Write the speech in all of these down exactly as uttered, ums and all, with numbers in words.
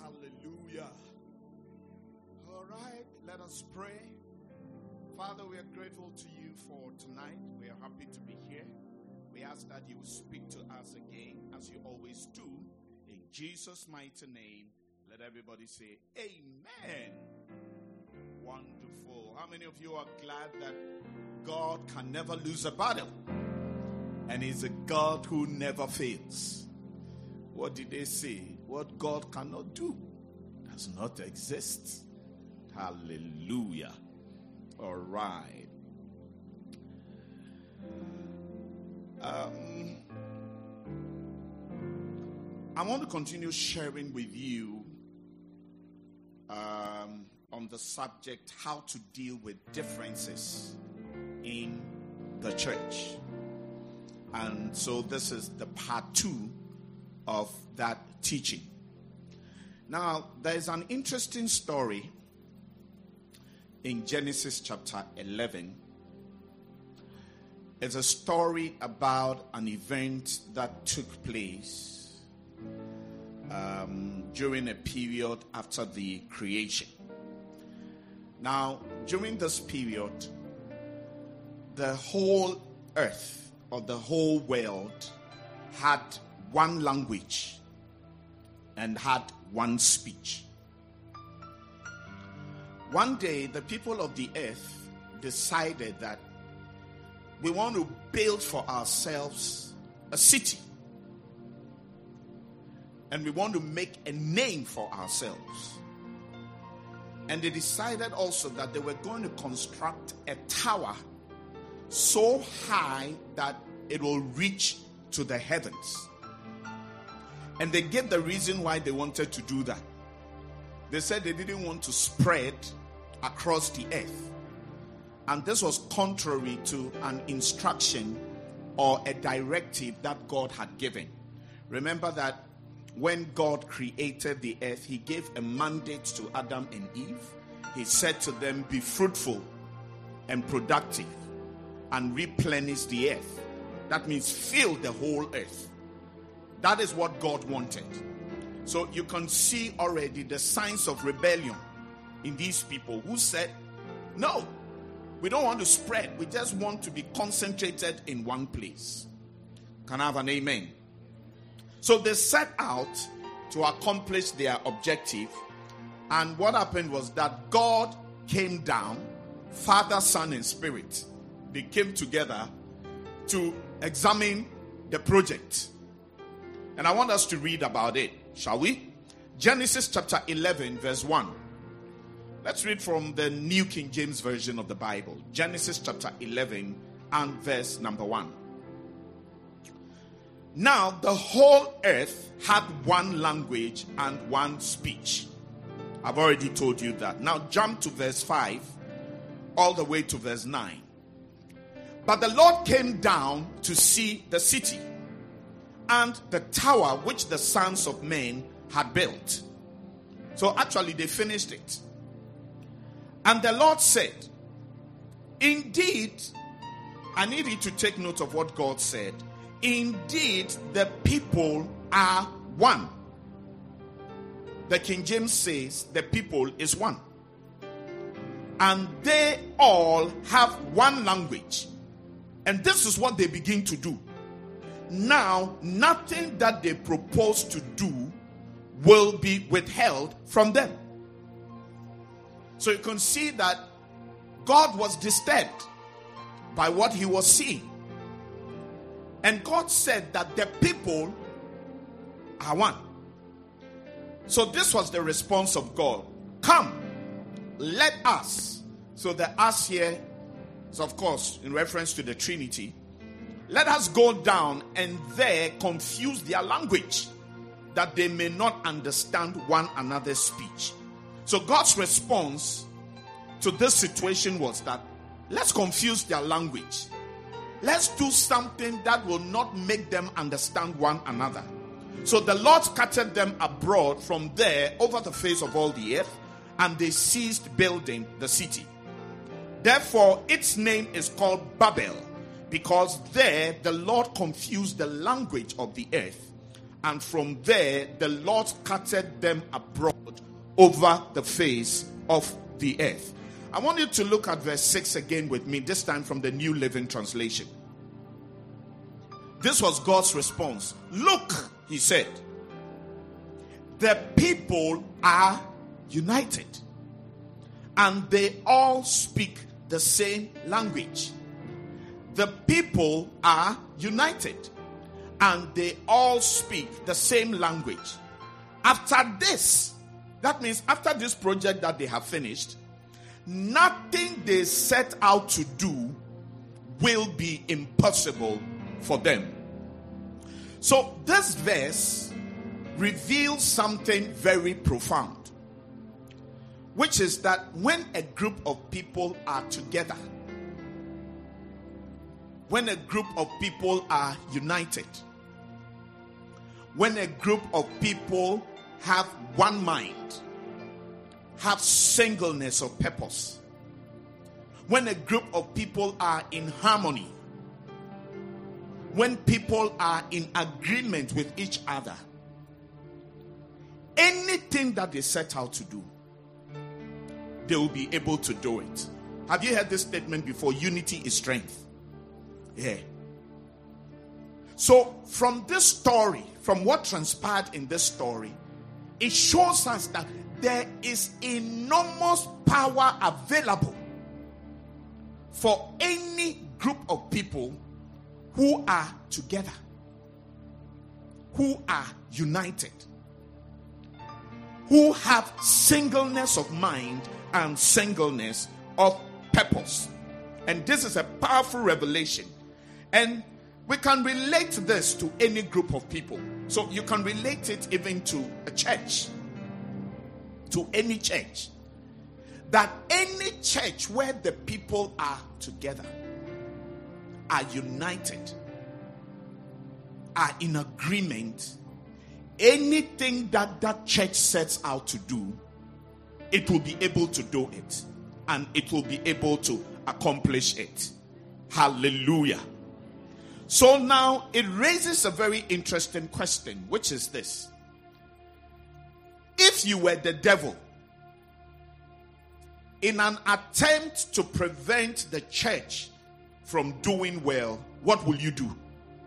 Hallelujah. All right, let us pray. Father, we are grateful to you for tonight. We are happy to be here. We ask that you will speak to us again, as you always do. In Jesus' mighty name, let everybody say amen. Wonderful. How many of you are glad that God can never lose a battle? And He's a God who never fails. What did they say? What God cannot do does not exist. Hallelujah. All right. Um, I want to continue sharing with you um, on the subject how to deal with differences in the church. And so this is the part two of that teaching. Now, there is an interesting story in Genesis chapter eleven. It's a story about an event that took place um, during a period after the creation. Now, during this period, the whole earth or the whole world had one language and had one speech. One day, the people of the earth decided that we want to build for ourselves a city. And we want to make a name for ourselves. And they decided also that they were going to construct a tower so high that it will reach to the heavens. And they gave the reason why they wanted to do that. They said they didn't want to spread across the earth. And this was contrary to an instruction or a directive that God had given. Remember that when God created the earth, He gave a mandate to Adam and Eve. He said to them, be fruitful and productive and replenish the earth. That means fill the whole earth. That is what God wanted. So you can see already the signs of rebellion in these people who said, no, we don't want to spread. We just want to be concentrated in one place. Can I have an amen? So they set out to accomplish their objective. And what happened was that God came down, Father, Son, and Spirit. They came together to examine the project. And I want us to read about it, shall we? Genesis chapter eleven, verse one. Let's read from the New King James Version of the Bible. Genesis chapter eleven and verse number one. Now the whole earth had one language and one speech. I've already told you that. Now jump to verse five all the way to verse nine. But the Lord came down to see the city and the tower which the sons of men had built. So actually they finished it. And the Lord said, indeed, I need you to take note of what God said. Indeed, the people are one. The King James says the people is one. And they all have one language. And this is what they begin to do. Now, nothing that they propose to do will be withheld from them. So you can see that God was disturbed by what he was seeing. And God said that the people are one. So this was the response of God. Come, let us. So the us here is of course in reference to the Trinity. Let us go down and there confuse their language, that they may not understand one another's speech. So God's response to this situation was that let's confuse their language. Let's do something that will not make them understand one another. So the Lord scattered them abroad from there over the face of all the earth, and they ceased building the city. Therefore, its name is called Babel, because there the Lord confused the language of the earth, and from there the Lord scattered them abroad over the face of the earth. I want you to look at verse six again with me, this time from the New Living Translation. This was God's response. Look, he said, the people are united, and they all speak the same language. The people are united, and they all speak the same language. After this, that means after this project that they have finished, nothing they set out to do will be impossible for them. So this verse reveals something very profound, which is that when a group of people are together, when a group of people are united, when a group of people have one mind, have singleness of purpose, when a group of people are in harmony, when people are in agreement with each other, anything that they set out to do, they will be able to do it. Have you heard this statement before? Unity is strength. Yeah. So from this story, from what transpired in this story, it shows us that there is enormous power available for any group of people who are together, who are united, who have singleness of mind and singleness of purpose. And this is a powerful revelation. And we can relate this to any group of people. So you can relate it even to a church, to any church. That any church where the people are together, are united, are in agreement, anything that that church sets out to do, it will be able to do it, and it will be able to accomplish it. Hallelujah. So now it raises a very interesting question, which is this: if you were the devil, in an attempt to prevent the church from doing well, what will you do?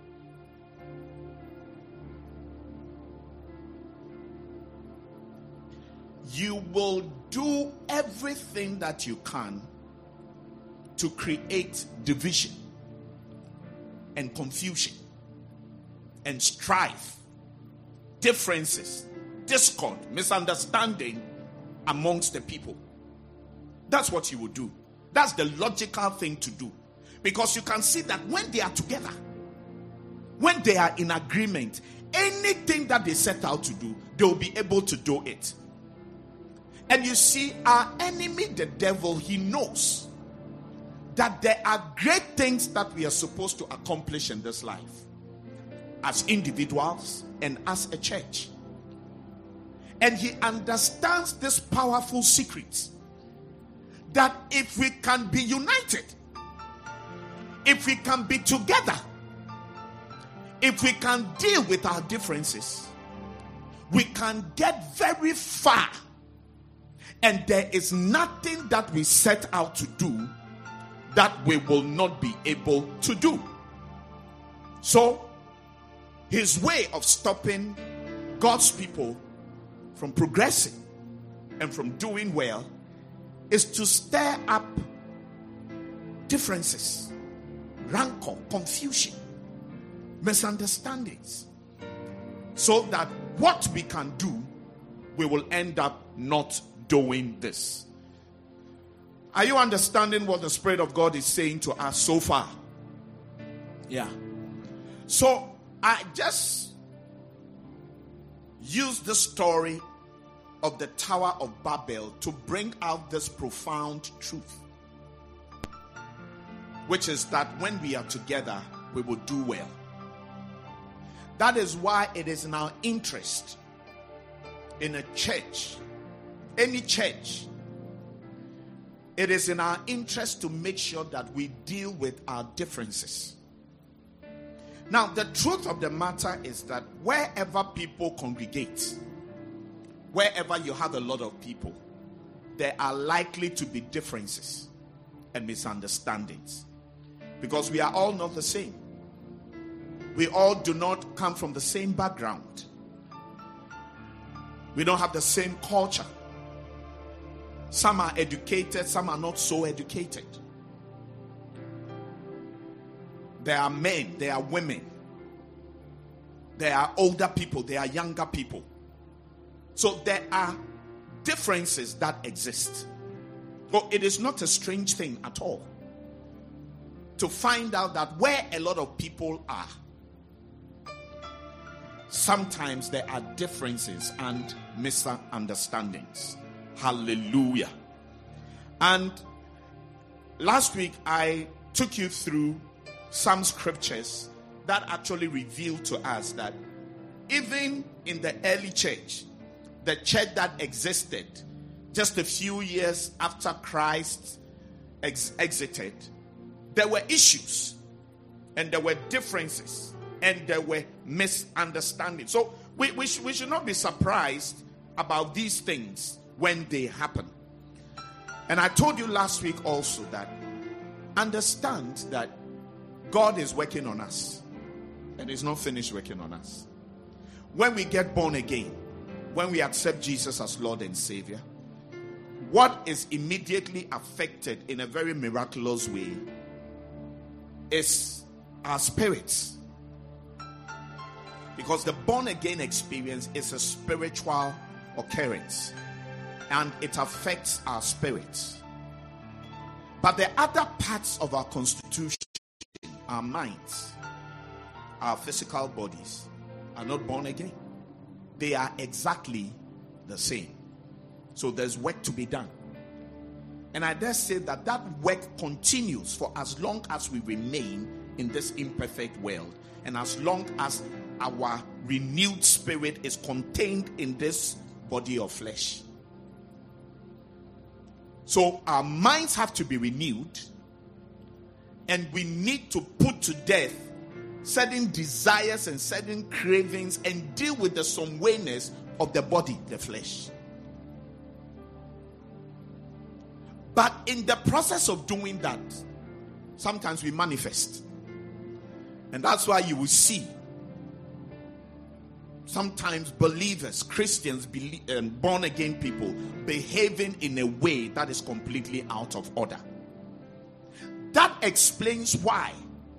You will do everything that you can to create division and confusion and strife, differences, discord, misunderstanding amongst the people. That's what you will do. That's the logical thing to do. Because you can see that when they are together, when they are in agreement, anything that they set out to do, they will be able to do it. And you see, our enemy, the devil, he knows that there are great things that we are supposed to accomplish in this life as individuals and as a church. And he understands this powerful secret that if we can be united, if we can be together, if we can deal with our differences, we can get very far. And there is nothing that we set out to do that we will not be able to do. So, his way of stopping God's people from progressing and from doing well is to stir up differences, rancor, confusion, misunderstandings, so that what we can do, we will end up not doing this. Are you understanding what the Spirit of God is saying to us so far? Yeah. So I just used the story of the Tower of Babel to bring out this profound truth, which is that when we are together, we will do well. That is why it is in our interest in a church, any church, it is in our interest to make sure that we deal with our differences. Now, the truth of the matter is that wherever people congregate, wherever you have a lot of people, there are likely to be differences and misunderstandings. Because we are all not the same. We all do not come from the same background. We don't have the same culture. Some are educated, some are not so educated. There are men, there are women. There are older people, there are younger people. So there are differences that exist. But it is not a strange thing at all to find out that where a lot of people are, sometimes there are differences and misunderstandings. Hallelujah. And last week I took you through some scriptures that actually reveal to us that even in the early church, the church that existed just a few years after Christ ex- exited, there were issues and there were differences and there were misunderstandings. So we, we, sh- we should not be surprised about these things when they happen. And I told you last week also that understand that God is working on us and is not finished working on us. When we get born again, when we accept Jesus as Lord and Savior, what is immediately affected in a very miraculous way is our spirits. Because the born again experience is a spiritual occurrence and it affects our spirits. But the other parts of our constitution, our minds, our physical bodies, are not born again. They are exactly the same. So there's work to be done. And I dare say that that work continues for as long as we remain in this imperfect world and as long as our renewed spirit is contained in this body of flesh. So our minds have to be renewed, and we need to put to death certain desires and certain cravings and deal with the somewayness of the body, the flesh. But in the process of doing that, sometimes we manifest. And that's why you will see sometimes believers, Christians, believe, um, born again people behaving in a way that is completely out of order. That explains why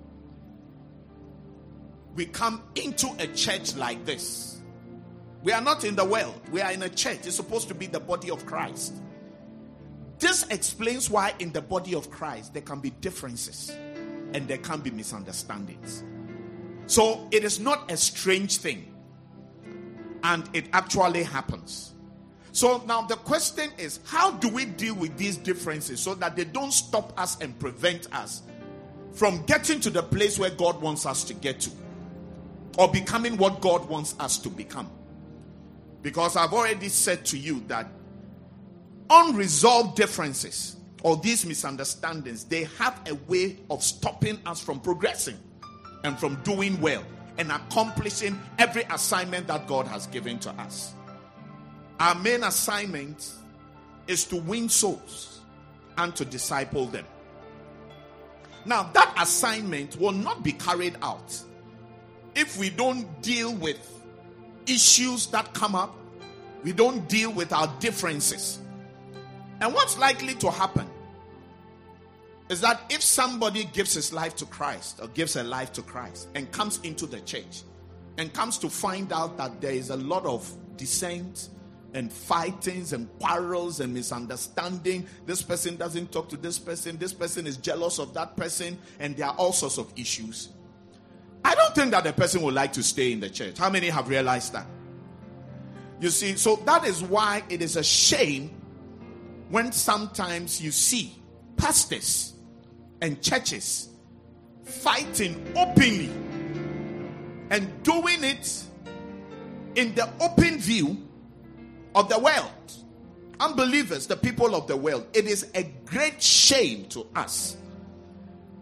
we come into a church like this. We are not in the world. We are in a church. It's supposed to be the body of Christ. This explains why in the body of Christ there can be differences and there can be misunderstandings. So it is not a strange thing. And it actually happens. So now the question is, how do we deal with these differences so that they don't stop us and prevent us from getting to the place where God wants us to get to, or becoming what God wants us to become? Because I've already said to you that unresolved differences or these misunderstandings, they have a way of stopping us from progressing and from doing well and accomplishing every assignment that God has given to us. Our main assignment is to win souls and to disciple them. Now, that assignment will not be carried out if we don't deal with issues that come up. We don't deal with our differences. And what's likely to happen is that if somebody gives his life to Christ or gives her life to Christ and comes into the church and comes to find out that there is a lot of dissent and fightings and quarrels and misunderstanding, this person doesn't talk to this person, this person is jealous of that person, and there are all sorts of issues, I don't think that the person would like to stay in the church. How many have realized that? You see, so that is why it is a shame when sometimes you see pastors and churches fighting openly and doing it in the open view of the world. Unbelievers, the people of the world. It is a great shame to us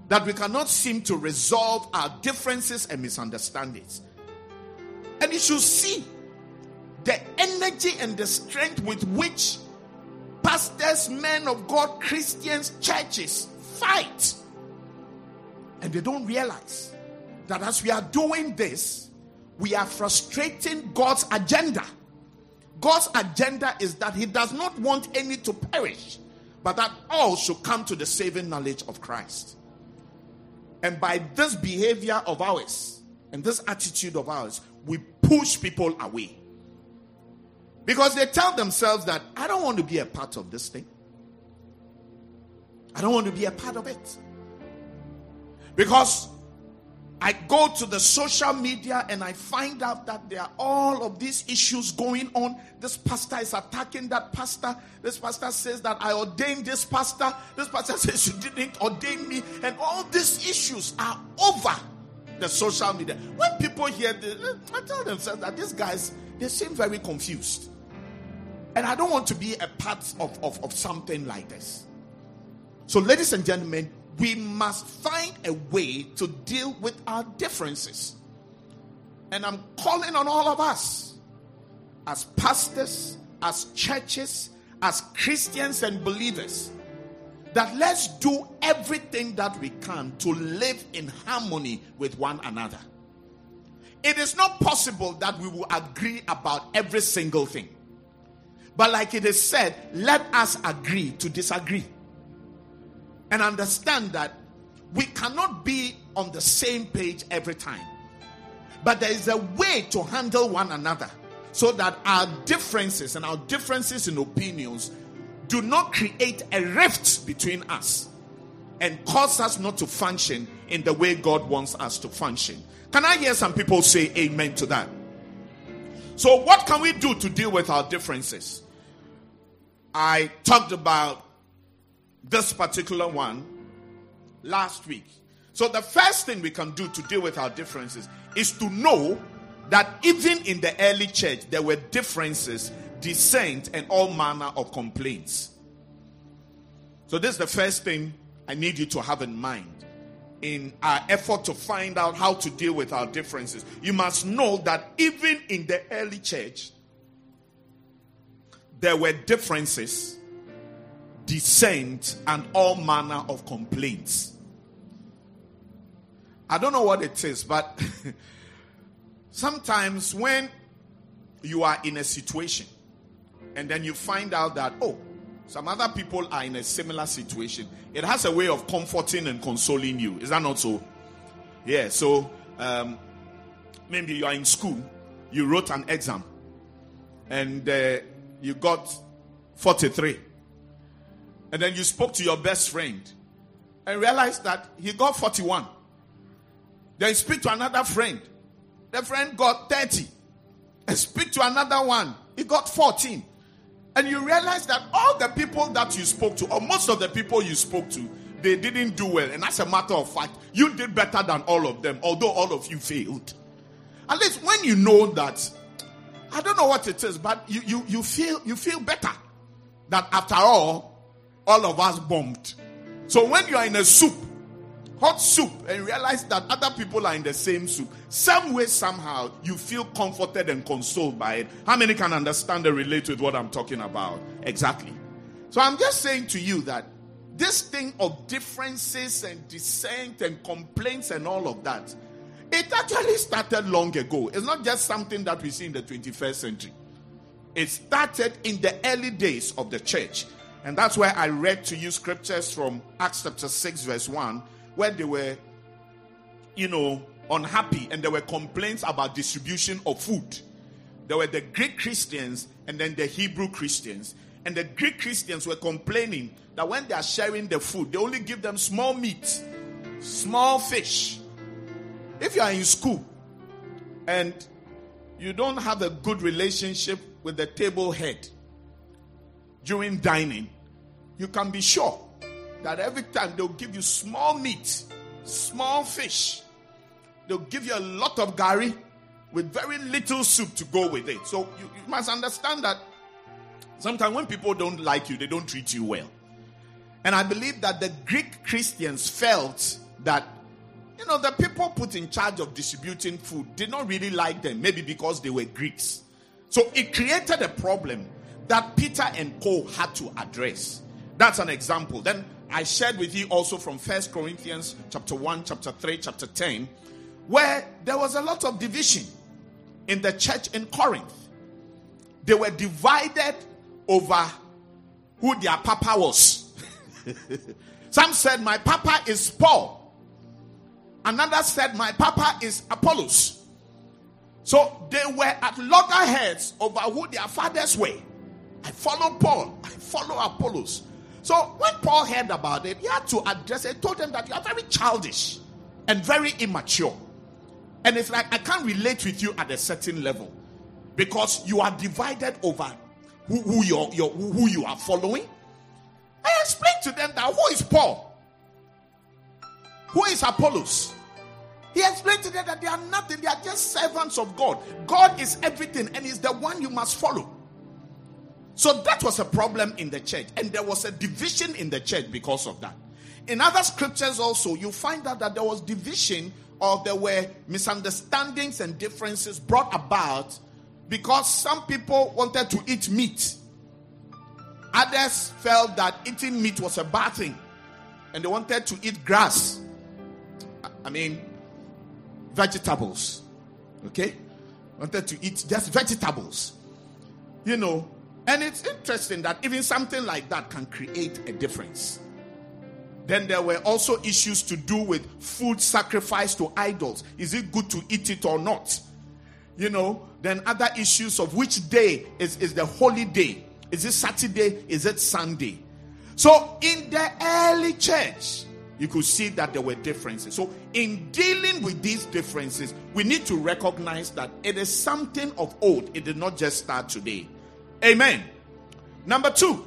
that we cannot seem to resolve our differences and misunderstandings. And you should see the energy and the strength with which pastors, men of God, Christians, churches fight. And they don't realize that as we are doing this, we are frustrating God's agenda. God's agenda is that he does not want any to perish, but that all should come to the saving knowledge of Christ. And by this behavior of ours and this attitude of ours, we push people away. Because they tell themselves that I don't want to be a part of this thing. I don't want to be a part of it. Because I go to the social media and I find out that there are all of these issues going on. This pastor is attacking that pastor. This pastor says that I ordained this pastor. This pastor says you didn't ordain me. And all these issues are over the social media. When people hear this, I tell themselves that these guys, they seem very confused. And I don't want to be a part of, of, of something like this. So ladies and gentlemen, we must find a way to deal with our differences. And I'm calling on all of us, as pastors, as churches, as Christians and believers, that let's do everything that we can to live in harmony with one another. It is not possible that we will agree about every single thing. But like it is said, let us agree to disagree. And understand that we cannot be on the same page every time. But there is a way to handle one another so that our differences and our differences in opinions do not create a rift between us and cause us not to function in the way God wants us to function. Can I hear some people say amen to that? So what can we do to deal with our differences? I talked about this particular one last week. So the first thing we can do to deal with our differences is to know that even in the early church there were differences, dissent, and all manner of complaints. So this is the first thing I need you to have in mind in our effort to find out how to deal with our differences. You must know that even in the early church there were differences, dissent, and all manner of complaints. I don't know what it is, but sometimes when you are in a situation and then you find out that, oh, some other people are in a similar situation, it has a way of comforting and consoling you. Is that not so? Yeah, so um, maybe you are in school, you wrote an exam, and uh, you got forty-three. And then you spoke to your best friend and realized that he got forty-one. Then you speak to another friend. The friend got thirty. And speak to another one. He got fourteen. And you realize that all the people that you spoke to, or most of the people you spoke to, they didn't do well. And as a matter of fact, you did better than all of them, although all of you failed. At least when you know that, I don't know what it is, but you, you, you feel you feel better. That after all, all of us bombed. So when you are in a soup, hot soup, and realize that other people are in the same soup, some way, somehow, you feel comforted and consoled by it. How many can understand and relate with what I'm talking about? Exactly. So I'm just saying to you that this thing of differences and dissent and complaints and all of that, it actually started long ago. It's not just something that we see in the twenty-first century. It started in the early days of the church. And that's why I read to you scriptures from Acts chapter six verse one, where they were, you know, unhappy and there were complaints about distribution of food. There were the Greek Christians and then the Hebrew Christians. And the Greek Christians were complaining that when they are sharing the food, they only give them small meat, small fish. If you are in school and you don't have a good relationship with the table head during dining, you can be sure that every time they'll give you small meat, small fish. They'll give you a lot of gari with very little soup to go with it. So you, you must understand that sometimes when people don't like you, they don't treat you well. And I believe that the Greek Christians felt that, you know, the people put in charge of distributing food did not really like them, maybe because they were Greeks. So it created a problem that Peter and Co had to address. That's an example. Then I shared with you also from First Corinthians chapter one, chapter three, chapter ten, where there was a lot of division in the church in Corinth. They were divided over who their papa was. Some said, my papa is Paul. Another said, my papa is Apollos. So they were at loggerheads over who their fathers were. I follow Paul. I follow Apollos. So when Paul heard about it, he had to address it. He told them that you are very childish and very immature. And it's like, I can't relate with you at a certain level because you are divided over who, who, you're, you're, who you are following. I explained to them that who is Paul? Who is Apollos? He explained to them that they are nothing. They are just servants of God. God is everything and He's the one you must follow. So that was a problem in the church. And there was a division in the church because of that. In other scriptures also, you find out that there was division or there were misunderstandings and differences brought about because some people wanted to eat meat. Others felt that eating meat was a bad thing. And they wanted to eat grass. I mean, vegetables. Okay? Wanted to eat just vegetables. You know, and it's interesting that even something like that can create a difference. Then there were also issues to do with food sacrificed to idols. Is it good to eat it or not? You know, then other issues of which day is, is the holy day. Is it Saturday? Is it Sunday? So in the early church, you could see that there were differences. So in dealing with these differences, we need to recognize that it is something of old. It did not just start today. Amen. Number two,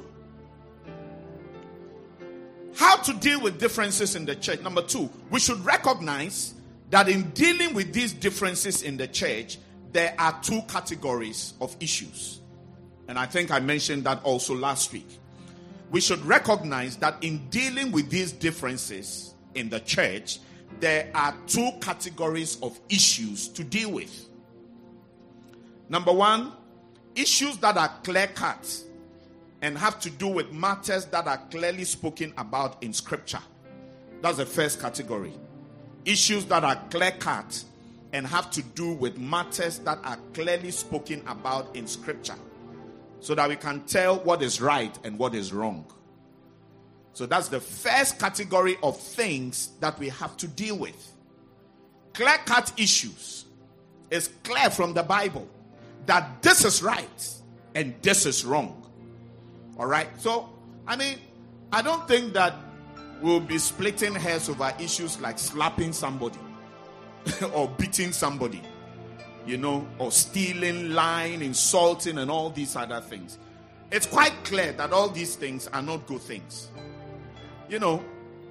how to deal with differences in the church. Number two, we should recognize that in dealing with these differences in the church, there are two categories of issues. And I think I mentioned that also last week. We should recognize that in dealing with these differences in the church, there are two categories of issues to deal with. Number one, issues that are clear-cut and have to do with matters that are clearly spoken about in Scripture. That's the first category. Issues that are clear-cut and have to do with matters that are clearly spoken about in Scripture, so that we can tell what is right and what is wrong. So that's the first category of things that we have to deal with. Clear-cut issues is clear from the Bible that this is right and this is wrong. All right? So, I mean, I don't think that we'll be splitting hairs over issues like slapping somebody or beating somebody, you know, or stealing, lying, insulting, and all these other things. It's quite clear that all these things are not good things. You know,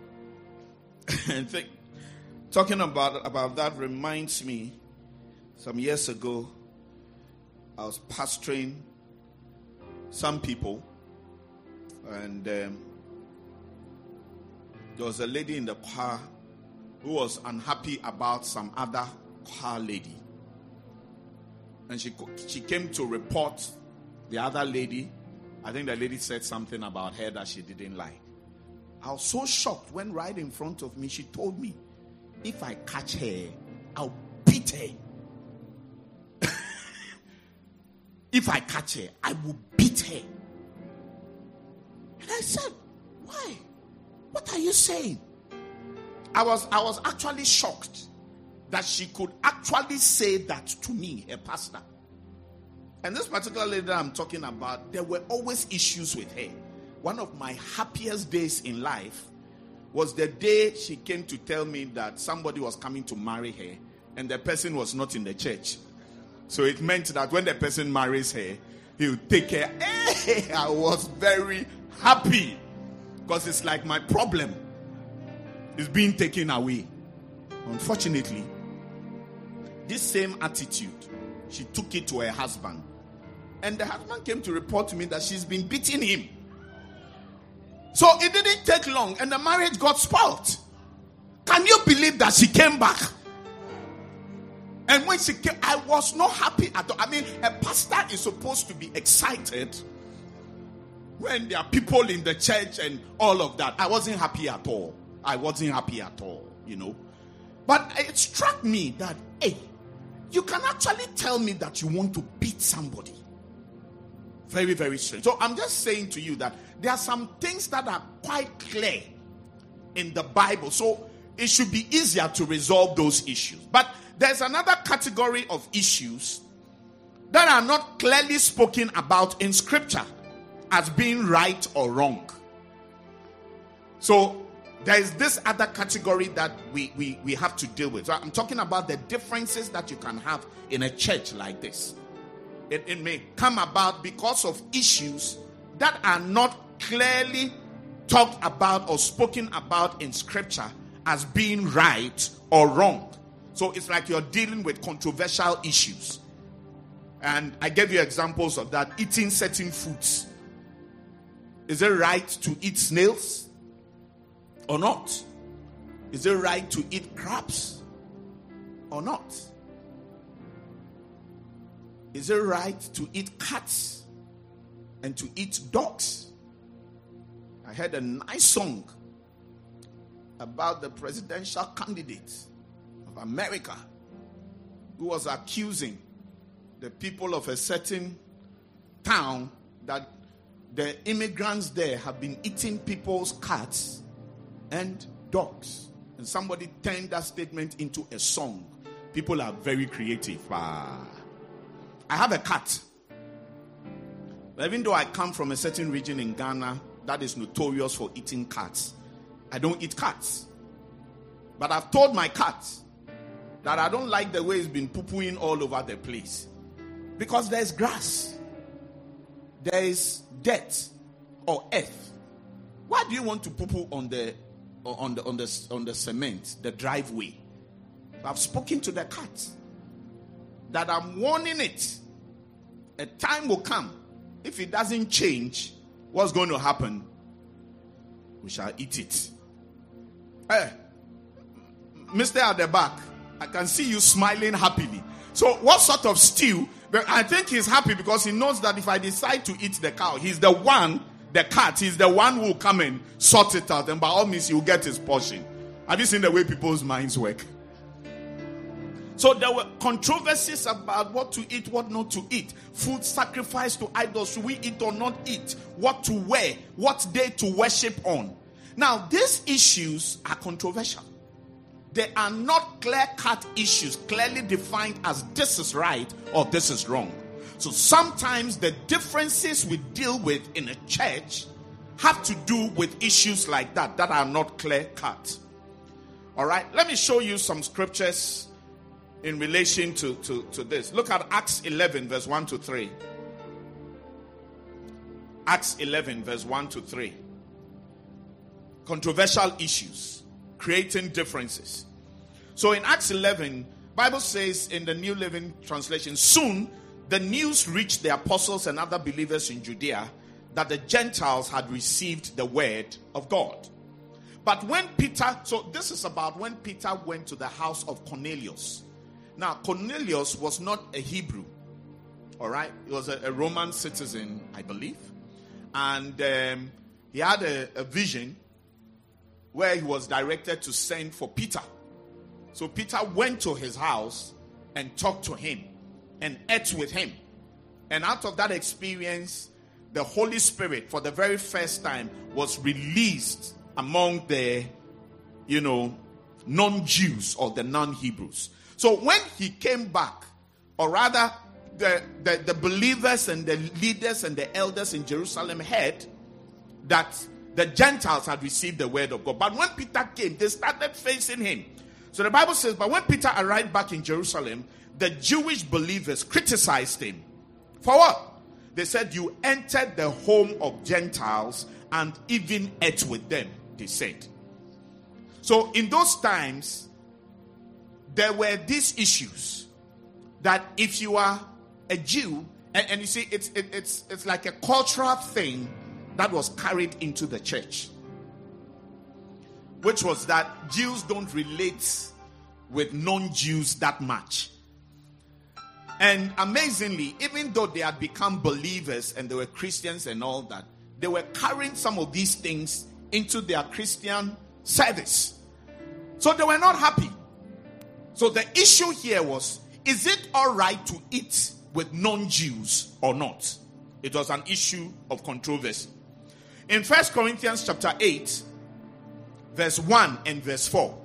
I think talking about, about that reminds me, some years ago, I was pastoring some people, and um, there was a lady in the choir who was unhappy about some other choir lady. And she she came to report the other lady. I think the lady said something about her that she didn't like. I was so shocked when right in front of me she told me, if I catch her, I'll beat her. If I catch her, I will beat her. And I said, why? What are you saying? I was I was actually shocked that she could actually say that to me, a pastor. And this particular lady that I'm talking about, there were always issues with her. One of my happiest days in life was the day she came to tell me that somebody was coming to marry her and the person was not in the church. So it meant that when the person marries her, he'll take her. Hey, I was very happy because it's like my problem is being taken away. Unfortunately, this same attitude, she took it to her husband. And the husband came to report to me that she's been beating him. So it didn't take long and the marriage got spoiled. Can you believe that she came back? And when she came, I was not happy at all. I mean, a pastor is supposed to be excited when there are people in the church and all of that. I wasn't happy at all. I wasn't happy at all, you know. But it struck me that, hey, you can actually tell me that you want to beat somebody. Very, very strange. So I'm just saying to you that there are some things that are quite clear in the Bible. So it should be easier to resolve those issues. But there's another category of issues that are not clearly spoken about in Scripture as being right or wrong. So there is this other category that we, we, we have to deal with. So I'm talking about the differences that you can have in a church like this. It, it may come about because of issues that are not clearly talked about or spoken about in Scripture as being right or wrong. So it's like you're dealing with controversial issues. And I gave you examples of that. Eating certain foods. Is it right to eat snails or not? Is it right to eat crabs or not? Is it right to eat cats and to eat dogs? I heard a nice song about the presidential candidate of America who was accusing the people of a certain town that the immigrants there have been eating people's cats and dogs. And somebody turned that statement into a song. People are very creative. Ah. I have a cat. But even though I come from a certain region in Ghana that is notorious for eating cats, I don't eat cats. But I've told my cat that I don't like the way it's been poo-pooing all over the place. Because there's grass. There is dirt or earth. Why do you want to poo-poo on the on the on the on the cement, the driveway? I've spoken to the cat that I'm warning it. A time will come, if it doesn't change, what's going to happen? We shall eat it. Hey, Mister at the back, I can see you smiling happily. So what sort of stew? I think he's happy because he knows that if I decide to eat the cow, he's the one, the cat, he's the one who will come and sort it out. And by all means, he will get his portion. Have you seen the way people's minds work? So there were controversies about what to eat, what not to eat. Food sacrificed to idols, should we eat or not eat? What to wear, what day to worship on. Now, these issues are controversial. They are not clear-cut issues, clearly defined as this is right or this is wrong. So sometimes the differences we deal with in a church have to do with issues like that, that are not clear-cut. All right, let me show you some scriptures in relation to, to, to this. Look at Acts eleven, verse one to three. Acts eleven, verse one to three. Controversial issues, creating differences. So in Acts eleven, Bible says in the New Living Translation, soon the news reached the apostles and other believers in Judea that the Gentiles had received the word of God. But when Peter, so this is about when Peter went to the house of Cornelius. Now, Cornelius was not a Hebrew, all right? He was a, a Roman citizen, I believe. And um, he had a, a vision where he was directed to send for Peter. So Peter went to his house and talked to him and ate with him. And out of that experience, the Holy Spirit, for the very first time, was released among the, you know, non-Jews or the non-Hebrews. So when he came back, or rather the, the, the believers and the leaders and the elders in Jerusalem heard that the Gentiles had received the word of God. But when Peter came, they started facing him. So the Bible says, but when Peter arrived back in Jerusalem, the Jewish believers criticized him. For what? They said, you entered the home of Gentiles and even ate with them, they said. So in those times, there were these issues that if you are a Jew, and, and you see, it's it, it's it's like a cultural thing that was carried into the church. which was that Jews don't relate with non-Jews that much. And amazingly, even though they had become believers and they were Christians and all that, they were carrying some of these things into their Christian service. So they were not happy. So the issue here was, is it all right to eat with non-Jews or not? It was an issue of controversy. In First Corinthians chapter eight, verse one and verse four,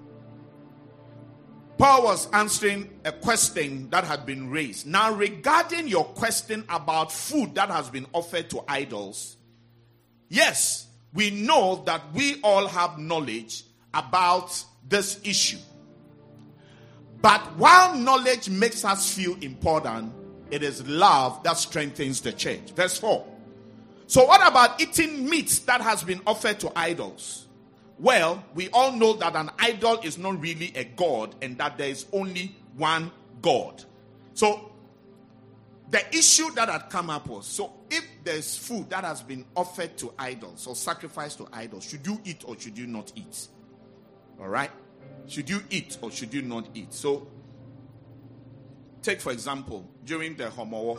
Paul was answering a question that had been raised. Now, regarding your question about food that has been offered to idols, yes, we know that we all have knowledge about this issue. But while knowledge makes us feel important, it is love that strengthens the church. Verse four. So what about eating meat that has been offered to idols? Well, we all know that an idol is not really a god and that there is only one God. So the issue that had come up was, so if there's food that has been offered to idols or sacrificed to idols, should you eat or should you not eat? All right? Should you eat or should you not eat? So, take for example, during the Homo,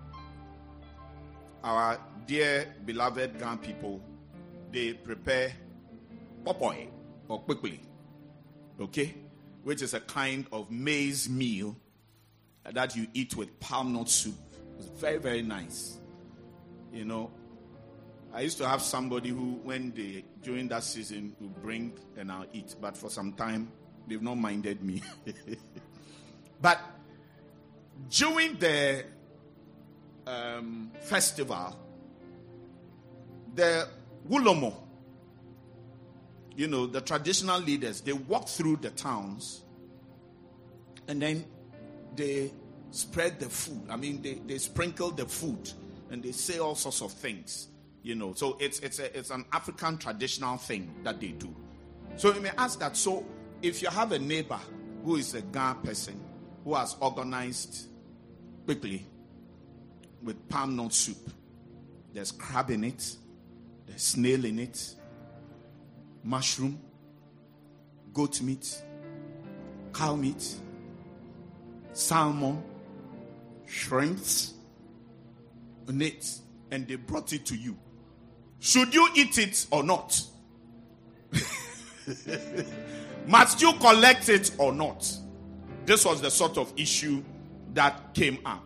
our dear beloved Gan people, they prepare popoi or quickly, okay, which is a kind of maize meal that you eat with palm nut soup. It's very, very nice. You know, I used to have somebody who, when they, during that season, would bring and I'll eat. But for some time, they've not minded me. But during the um, festival, the Wulomo, you know, the traditional leaders, they walk through the towns and then they spread the food. I mean, they, they sprinkle the food and they say all sorts of things. You know, so it's it's a, it's an African traditional thing that they do. So you may ask that, so if you have a neighbor who is a Ga person who has organized quickly with palm nut soup, there's crab in it, there's snail in it, mushroom, goat meat, cow meat, salmon, shrimps in it, and they brought it to you. Should you eat it or not? Must you collect it or not? This was the sort of issue that came up.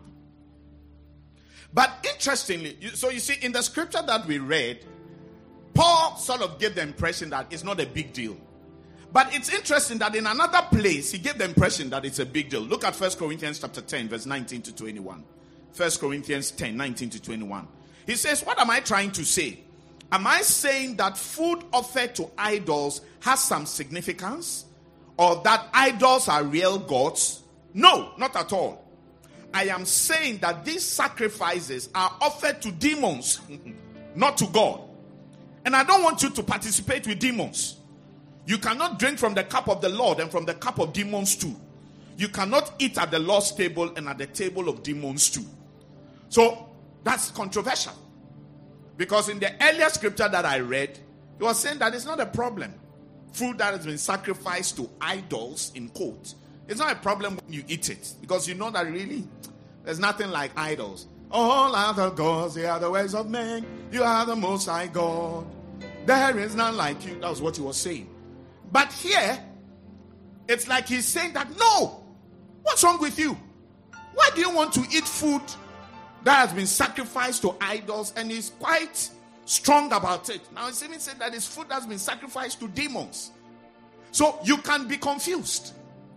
But interestingly, so you see, in the scripture that we read, Paul sort of gave the impression that it's not a big deal. But it's interesting that in another place, he gave the impression that it's a big deal. Look at First Corinthians chapter ten, verse nineteen to twenty-one. First Corinthians ten, nineteen to twenty-one. He says, what am I trying to say? Am I saying that food offered to idols has some significance? Or that idols are real gods? No, not at all. I am saying that these sacrifices are offered to demons, not to God. And I don't want you to participate with demons. You cannot drink from the cup of the Lord and from the cup of demons too. You cannot eat at the Lord's table and at the table of demons too. So that's controversial. Because in the earlier scripture that I read, he was saying that it's not a problem. Food that has been sacrificed to idols, in quote, it's not a problem when you eat it. Because you know that really, there's nothing like idols. All other gods, they are the ways of men. You are the most high God. There is none like you. That was what he was saying. But here, it's like he's saying that, no. What's wrong with you? Why do you want to eat food that has been sacrificed to idols? And he's quite strong about it. Now he's even saying that it's food that's been sacrificed to demons. So you can be confused.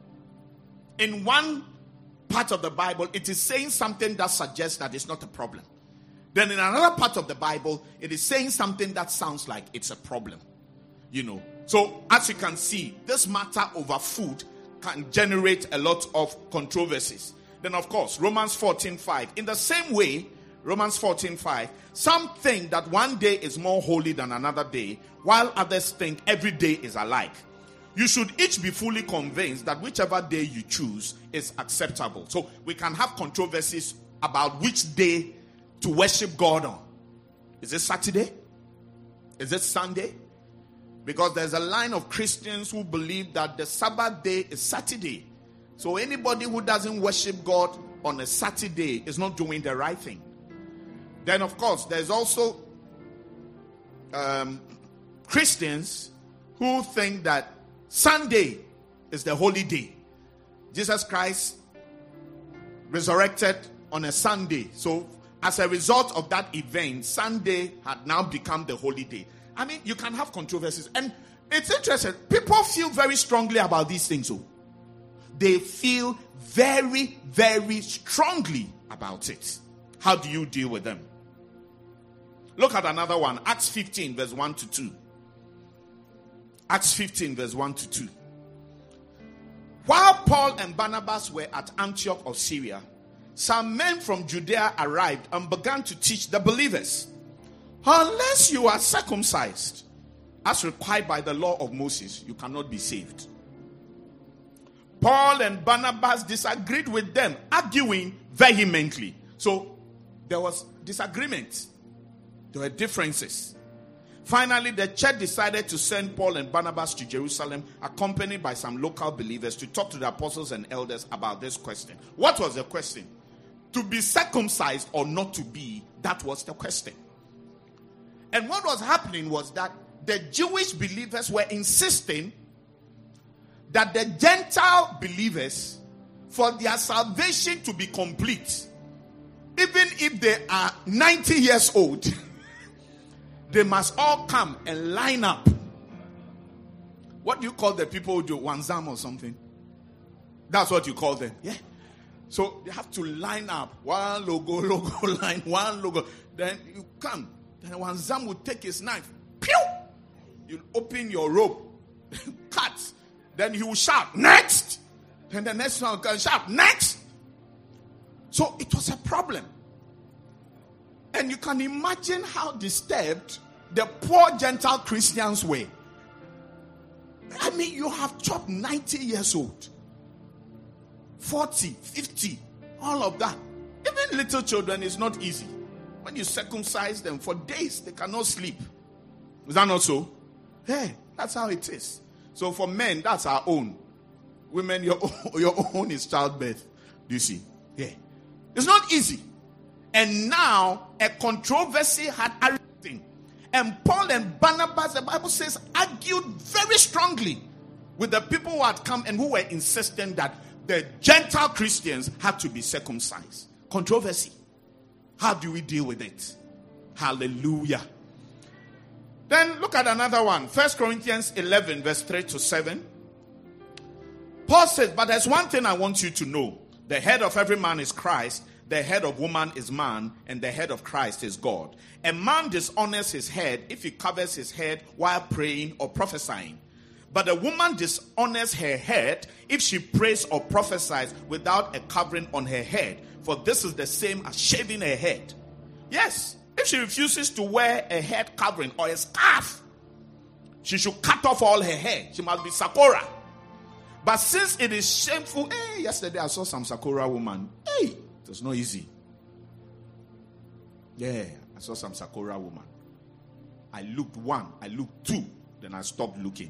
In one part of the Bible, it is saying something that suggests that it's not a problem. Then in another part of the Bible, it is saying something that sounds like it's a problem. You know. So as you can see, this matter over food can generate a lot of controversies. Then of course, Romans fourteen five. In the same way, Romans fourteen five, some think that one day is more holy than another day, while others think every day is alike. You should each be fully convinced that whichever day you choose is acceptable. So we can have controversies about which day to worship God on. Is it Saturday? Is it Sunday? Because there's a line of Christians who believe that the Sabbath day is Saturday. So anybody who doesn't worship God on a Saturday is not doing the right thing. Then, of course, there's also um, Christians who think that Sunday is the holy day. Jesus Christ resurrected on a Sunday. So as a result of that event, Sunday had now become the holy day. I mean, you can have controversies. And it's interesting. People feel very strongly about these things. So they feel very, very strongly about it. How do you deal with them? Look at another one. Acts fifteen, verse one to two. Acts fifteen, verse one to two. While Paul and Barnabas were at Antioch of Syria, some men from Judea arrived and began to teach the believers, unless you are circumcised, as required by the law of Moses, you cannot be saved. Paul and Barnabas disagreed with them, arguing vehemently. So there was disagreement. There were differences. Finally, the church decided to send Paul and Barnabas to Jerusalem, accompanied by some local believers, to talk to the apostles and elders about this question. What was the question? To be circumcised or not to be, that was the question. And what was happening was that the Jewish believers were insisting that the Gentile believers, for their salvation to be complete, even if they are ninety years old, they must all come and line up. What do you call the people who do wanzam or something? That's what you call them. Yeah. So they have to line up. One logo, logo line, one logo. Then you come. Then wanzam will take his knife. Pew! You open your rope. Cut. Then he will shout, next! Then the next one can shout, next! So it was a problem. And you can imagine how disturbed the poor Gentile Christians were. I mean, you have chopped ninety years old, forty, fifty, all of that. Even little children is not easy. When you circumcise them for days, they cannot sleep. Is that not so? Yeah, that's how it is. So for men, that's our own. Women, your own, your own is childbirth. Do you see? Yeah. It's not easy. And now a controversy had arisen. And Paul and Barnabas, the Bible says, argued very strongly with the people who had come and who were insisting that the Gentile Christians had to be circumcised. Controversy. How do we deal with it? Hallelujah. Then look at another one. First Corinthians eleven, verse three to seven. Paul says, but there's one thing I want you to know. The head of every man is Christ. The head of woman is man, and the head of Christ is God. A man dishonors his head if he covers his head while praying or prophesying. But a woman dishonors her head if she prays or prophesies without a covering on her head. For this is the same as shaving her head. Yes, if she refuses to wear a head covering or a scarf, she should cut off all her hair. She must be Sakura. But since it is shameful, hey, yesterday I saw some Sakura woman. Hey, it was not easy. Yeah, I saw some Sakura woman. I looked one, I looked two, then I stopped looking.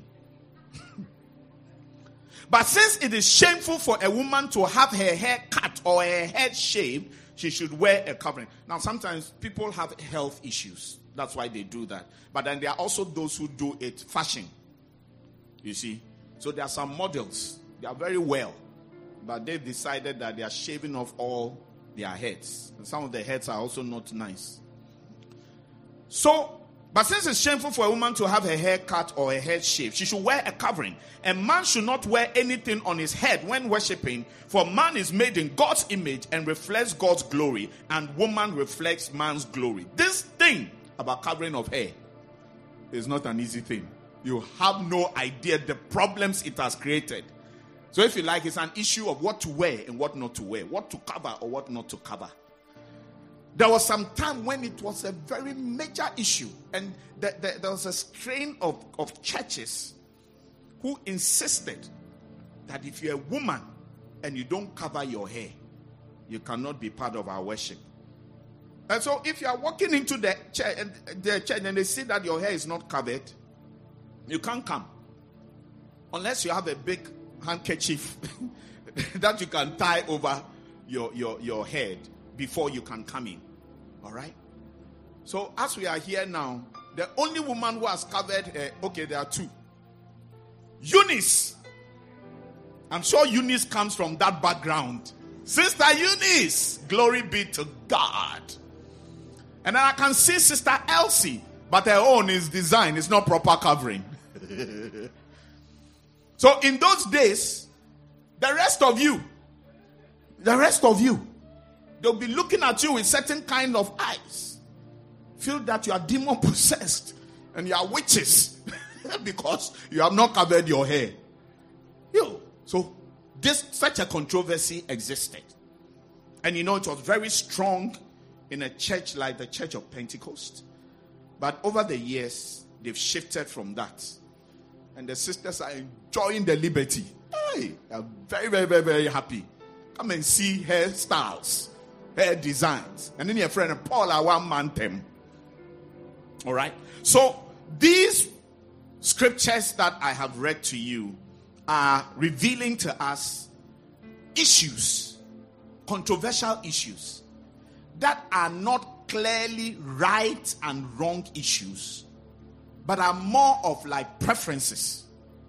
But since it is shameful for a woman to have her hair cut or her head shaved, she should wear a covering. Now, sometimes people have health issues. That's why they do that. But then there are also those who do it fashion. You see? So there are some models. They are very well. But they've decided that they are shaving off all their heads. And some of the heads are also not nice. So, but since it's shameful for a woman to have her hair cut or her head shaved, she should wear a covering. A man should not wear anything on his head when worshiping, for man is made in God's image and reflects God's glory, and woman reflects man's glory. This thing about covering of hair is not an easy thing. You have no idea the problems it has created. So if you like, it's an issue of what to wear and what not to wear, what to cover or what not to cover. There was some time when it was a very major issue, and the, the, there was a strain of, of churches who insisted that if you're a woman and you don't cover your hair, you cannot be part of our worship. And so if you are walking into the church, the church and they see that your hair is not covered, You can't come. Unless you have a big handkerchief that you can tie over your, your, your head before you can come in. All right? So as we are here now, the only woman who has covered her, okay, there are two. Eunice. I'm sure Eunice comes from that background. Sister Eunice. Glory be to God. And then I can see Sister Elsie. But her own is design. It's not proper covering. So in those days, the rest of you, the rest of you, they'll be looking at you with certain kind of eyes. Feel that you are demon possessed and you are witches because you have not covered your hair. You. So this such a controversy existed. And you know it was very strong in a church like the Church of Pentecost. But over the years, they've shifted from that. And the sisters are enjoying the liberty. Hey, they are very, very, very, very happy. Come and see hairstyles, hair designs. And then your friend Paul, I want man them. All right. So these scriptures that I have read to you are revealing to us issues, controversial issues that are not clearly right and wrong issues, but are more of like preferences,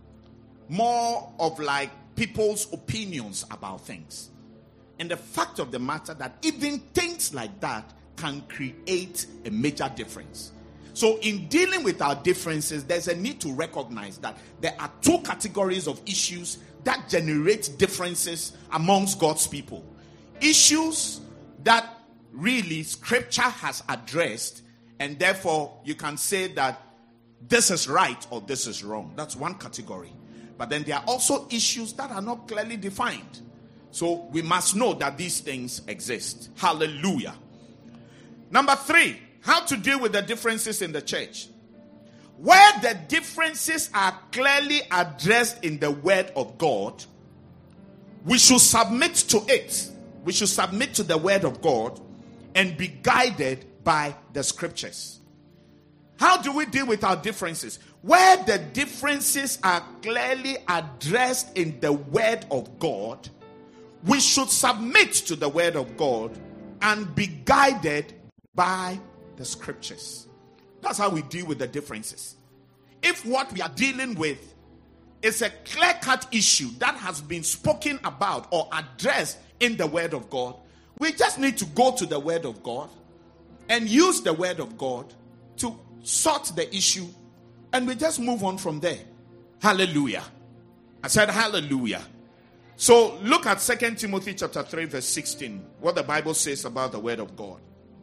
more of like people's opinions about things. And the fact of the matter that even things like that can create a major difference. So in dealing with our differences, there's a need to recognize that there are two categories of issues that generate differences amongst God's people. Issues that really scripture has addressed, and therefore you can say that this is right or this is wrong. That's one category. But then there are also issues that are not clearly defined. So we must know that these things exist. Hallelujah. Number three, how to deal with the differences in the church. Where the differences are clearly addressed in the word of God, we should submit to it. We should submit to the word of God and be guided by the scriptures. How do we deal with our differences? Where the differences are clearly addressed in the word of God, we should submit to the word of God and be guided by the scriptures. That's how we deal with the differences. If what we are dealing with is a clear-cut issue that has been spoken about or addressed in the word of God, we just need to go to the word of God and use the word of God to sort the issue, and we just move on from there. Hallelujah. I said hallelujah. So look at Second Timothy chapter three verse sixteen, what the Bible says about the word of God.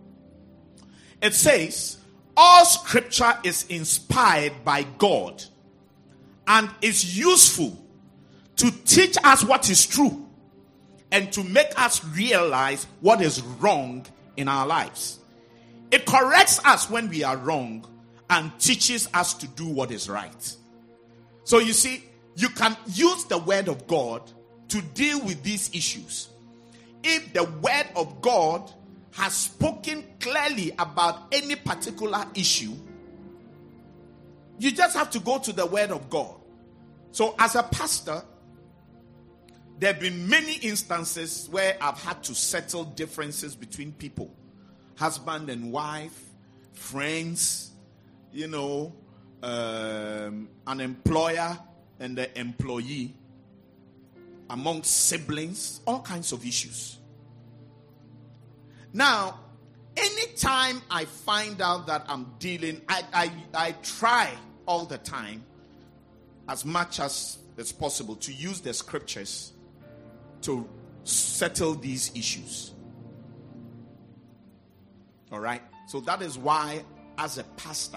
It says, all scripture is inspired by God and is useful to teach us what is true and to make us realize what is wrong in our lives. It corrects us when we are wrong and teaches us to do what is right. So you see, you can use the word of God to deal with these issues. If the word of God has spoken clearly about any particular issue, you just have to go to the word of God. So as a pastor, there have been many instances where I've had to settle differences between people. Husband and wife, friends, you know, um, an employer and the employee, among siblings, all kinds of issues. Now, anytime I find out that I'm dealing, I, I, I try all the time, as much as it's possible, to use the scriptures to settle these issues. All right? So that is why, as a pastor,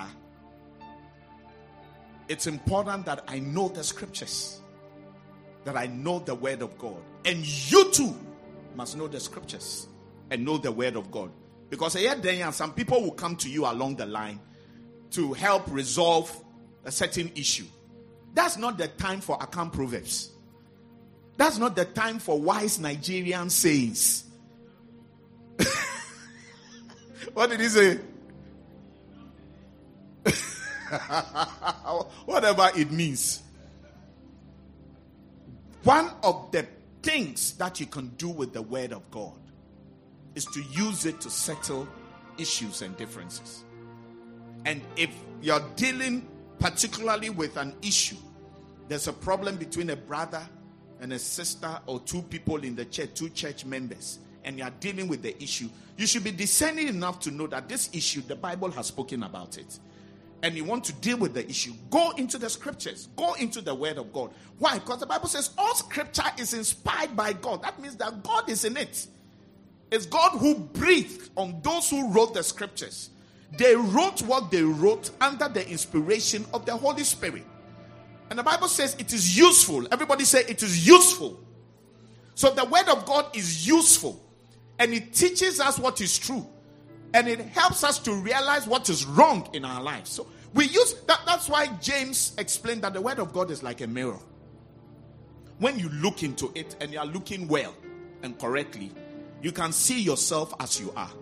it's important that I know the scriptures, that I know the word of God. And you too must know the scriptures and know the word of God. Because then some people will come to you along the line to help resolve a certain issue. That's not the time for account proverbs. That's not the time for wise Nigerian sayings. What did he say? Whatever it means. One of the things that you can do with the word of God is to use it to settle issues and differences. And if you're dealing particularly with an issue, there's a problem between a brother and a sister or two people in the church, two church members, and you're dealing with the issue, you should be discerning enough to know that this issue, the Bible has spoken about it. And you want to deal with the issue, go into the scriptures, go into the word of God. Why? Because the Bible says all scripture is inspired by God. That means that God is in it. It's God who breathed on those who wrote the scriptures. They wrote what they wrote under the inspiration of the Holy Spirit. And the Bible says it is useful. Everybody say it is useful. So the word of God is useful. And it teaches us what is true. And it helps us to realize what is wrong in our lives. So we use that. That's why James explained that the word of God is like a mirror. When you look into it and you are looking well and correctly, you can see yourself as you are.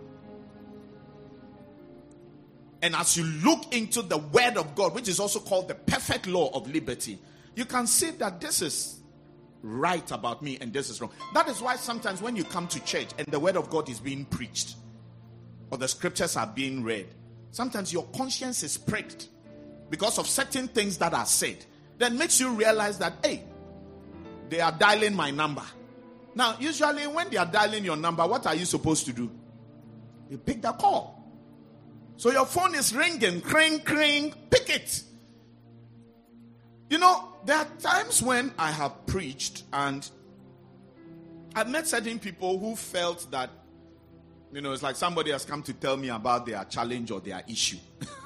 And as you look into the word of God, which is also called the perfect law of liberty, you can see that this is right about me and this is wrong. That is why sometimes when you come to church and the word of God is being preached or the scriptures are being read, sometimes your conscience is pricked because of certain things that are said. That makes you realize that, hey, they are dialing my number. Now, usually when they are dialing your number, what are you supposed to do? You pick the call. So your phone is ringing, cring, cring, pick it. You know, there are times when I have preached and I've met certain people who felt that, you know, it's like somebody has come to tell me about their challenge or their issue.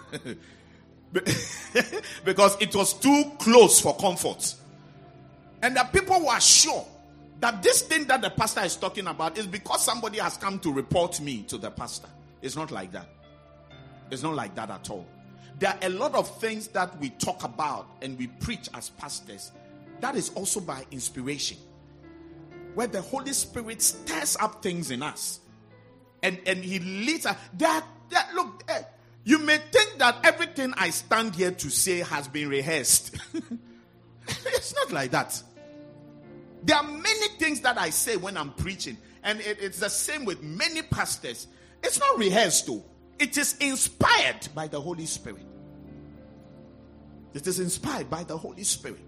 Because it was too close for comfort. And the people were sure that this thing that the pastor is talking about is because somebody has come to report me to the pastor. It's not like that. It's not like that at all. There are a lot of things that we talk about and we preach as pastors. That is also by inspiration. Where the Holy Spirit stirs up things in us. And, and he leads us. That, that, look, eh, you may think that everything I stand here to say has been rehearsed. It's not like that. There are many things that I say when I'm preaching. And it, it's the same with many pastors. It's not rehearsed though. It is inspired by the Holy Spirit. It is inspired by the Holy Spirit.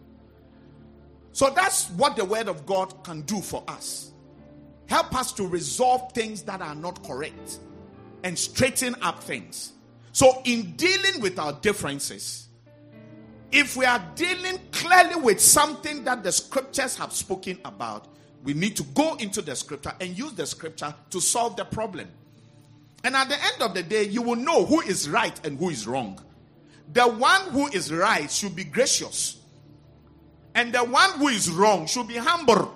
So that's what the word of God can do for us. Help us to resolve things that are not correct and straighten up things. So in dealing with our differences, if we are dealing clearly with something that the scriptures have spoken about, we need to go into the scripture and use the scripture to solve the problem. And at the end of the day, you will know who is right and who is wrong. The one who is right should be gracious. And the one who is wrong should be humble.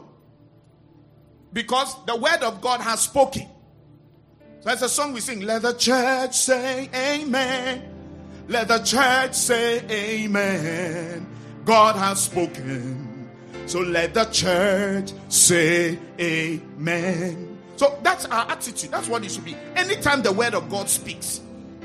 Because the word of God has spoken. So that's a song we sing. Let the church say amen. Let the church say amen. God has spoken. So let the church say amen. So that's our attitude. That's what it should be. Anytime the word of God speaks.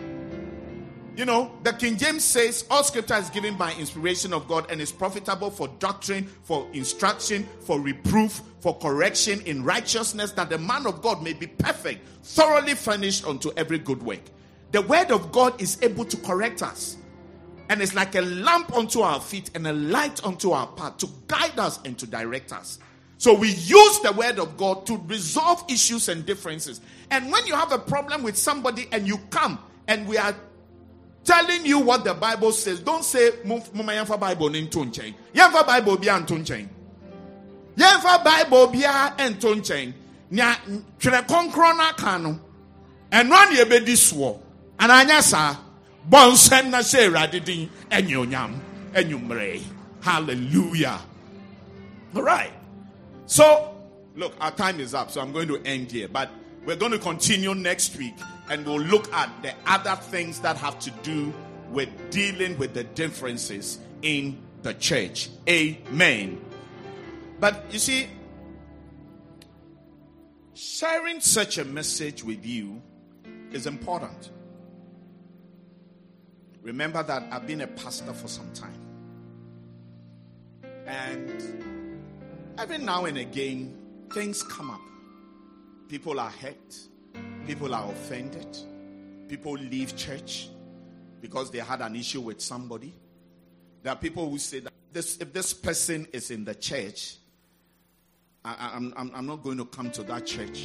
You know, the King James says, all scripture is given by inspiration of God and is profitable for doctrine, for instruction, for reproof, for correction in righteousness, that the man of God may be perfect, thoroughly furnished unto every good work. The word of God is able to correct us. And it's like a lamp unto our feet and a light unto our path to guide us and to direct us. So we use the word of God to resolve issues and differences. And when you have a problem with somebody and you come and we are telling you what the Bible says, don't say, Mama Yanfa Bible Nintunchain. Yanfa Bible Bia Antunchain. Yanfa Bible Bia Antunchain. Nya Tre Concrona Kano. And run ye be this war. And Anyasa. Bon sen na se radidin. And you nyam. And you mray. Hallelujah. All right. So, look, our time is up, so I'm going to end here. But we're going to continue next week, and we'll look at the other things that have to do with dealing with the differences in the church. Amen. But you see, sharing such a message with you is important. Remember that I've been a pastor for some time. And every now and again, things come up. People are hurt. People are offended. People leave church because they had an issue with somebody. There are people who say that this, if this person is in the church, I, I'm, I'm, I'm not going to come to that church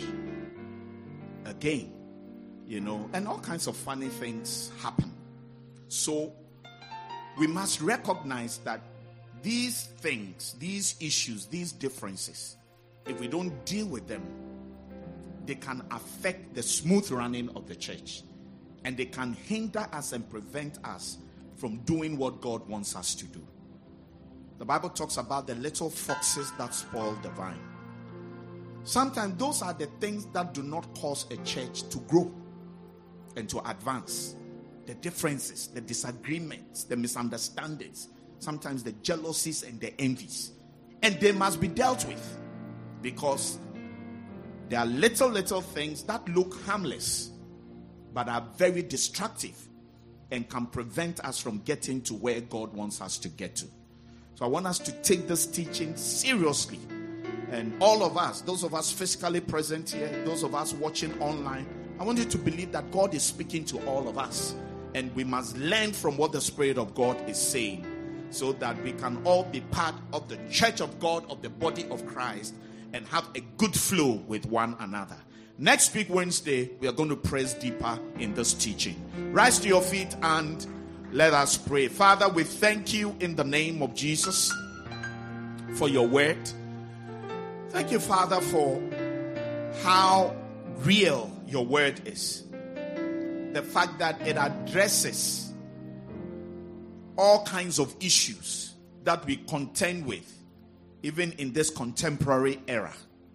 again. You know, and all kinds of funny things happen. So we must recognize that these things, these issues, these differences, if we don't deal with them, they can affect the smooth running of the church. And they can hinder us and prevent us from doing what God wants us to do. The Bible talks about the little foxes that spoil the vine. Sometimes those are the things that do not cause a church to grow and to advance. The differences, the disagreements, the misunderstandings, sometimes the jealousies and the envies. And they must be dealt with, because there are little, little things that look harmless but are very destructive and can prevent us from getting to where God wants us to get to. So I want us to take this teaching seriously. And all of us, those of us physically present here, those of us watching online, I want you to believe that God is speaking to all of us. And we must learn from what the Spirit of God is saying, so that we can all be part of the church of God, of the body of Christ, and have a good flow with one another. Next week, Wednesday, we are going to press deeper in this teaching. Rise to your feet and let us pray. Father, we thank you in the name of Jesus for your word. Thank you, Father, for how real your word is. The fact that it addresses all kinds of issues that we contend with, even in this contemporary era.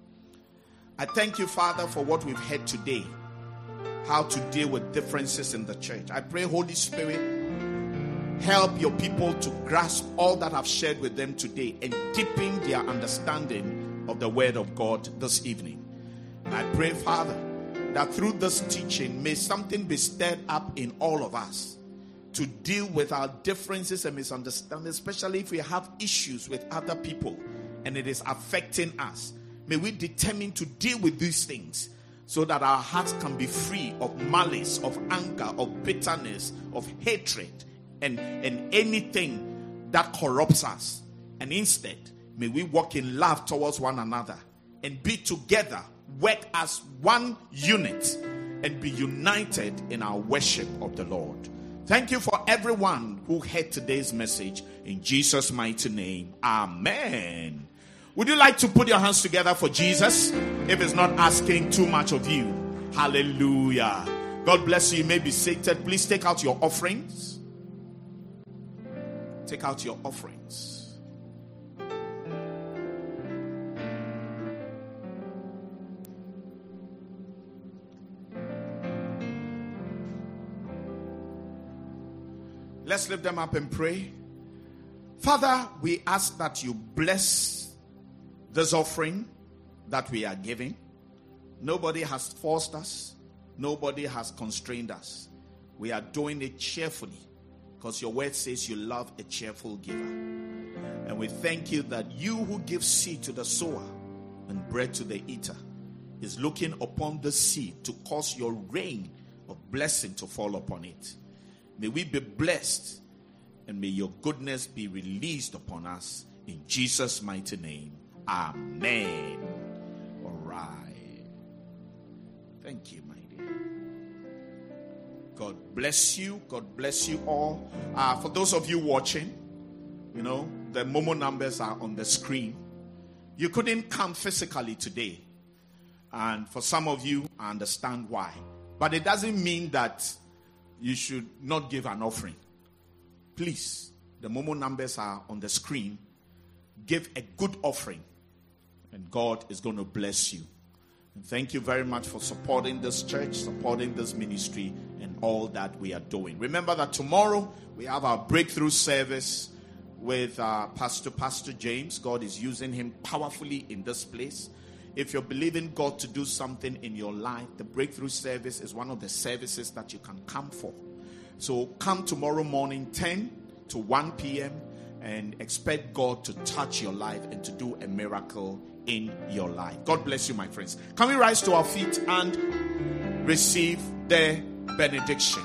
I thank you, Father, for what we've heard today, how to deal with differences in the church. I pray, Holy Spirit, help your people to grasp all that I've shared with them today and deepen their understanding of the word of God this evening. And I pray, Father, that through this teaching, may something be stirred up in all of us to deal with our differences and misunderstandings, especially if we have issues with other people and it is affecting us. May we determine to deal with these things so that our hearts can be free of malice, of anger, of bitterness, of hatred, and, and anything that corrupts us. And instead, may we walk in love towards one another and be together, work as one unit, and be united in our worship of the Lord. Thank you for everyone who heard today's message. In Jesus' mighty name, amen. Would you like to put your hands together for Jesus, if it's not asking too much of you? Hallelujah. God bless you. You may be seated. Please take out your offerings. Take out your offerings. Let's lift them up and pray. Father, we ask that you bless this offering that we are giving. Nobody has forced us. Nobody has constrained us. We are doing it cheerfully, because your word says you love a cheerful giver. And we thank you that you who give seed to the sower and bread to the eater is looking upon the seed to cause your rain of blessing to fall upon it. May we be blessed, and may your goodness be released upon us in Jesus' mighty name. Amen. All right. Thank you, my dear. God bless you. God bless you all. Uh, for those of you watching, you know, the Momo numbers are on the screen. You couldn't come physically today. And for some of you, I understand why. But it doesn't mean that you should not give an offering. Please, the Momo numbers are on the screen. Give a good offering, and God is going to bless you. And thank you very much for supporting this church, supporting this ministry, and all that we are doing. Remember that tomorrow we have our breakthrough service with uh, Pastor Pastor James. God is using him powerfully in this place. If you're believing God to do something in your life, the breakthrough service is one of the services that you can come for. So come tomorrow morning, ten to one p.m., and expect God to touch your life and to do a miracle in your life. God bless you, my friends. Can we rise to our feet and receive the benediction?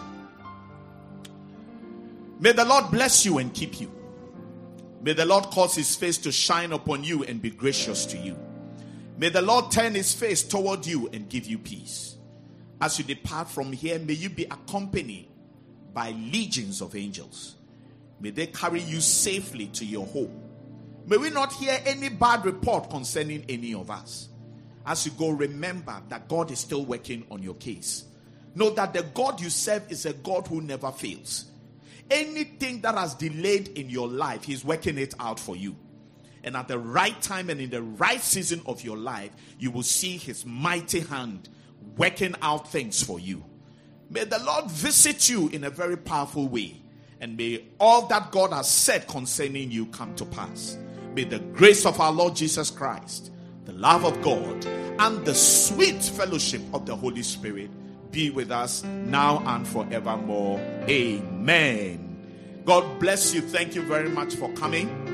May the Lord bless you and keep you. May the Lord cause his face to shine upon you and be gracious to you. May the Lord turn his face toward you and give you peace. As you depart from here, may you be accompanied by legions of angels. May they carry you safely to your home. May we not hear any bad report concerning any of us. As you go, remember that God is still working on your case. Know that the God you serve is a God who never fails. Anything that has delayed in your life, he's working it out for you. And at the right time and in the right season of your life, you will see his mighty hand working out things for you. May the Lord visit you in a very powerful way. And may all that God has said concerning you come to pass. May the grace of our Lord Jesus Christ, the love of God, and the sweet fellowship of the Holy Spirit be with us now and forevermore. Amen. God bless you. Thank you very much for coming.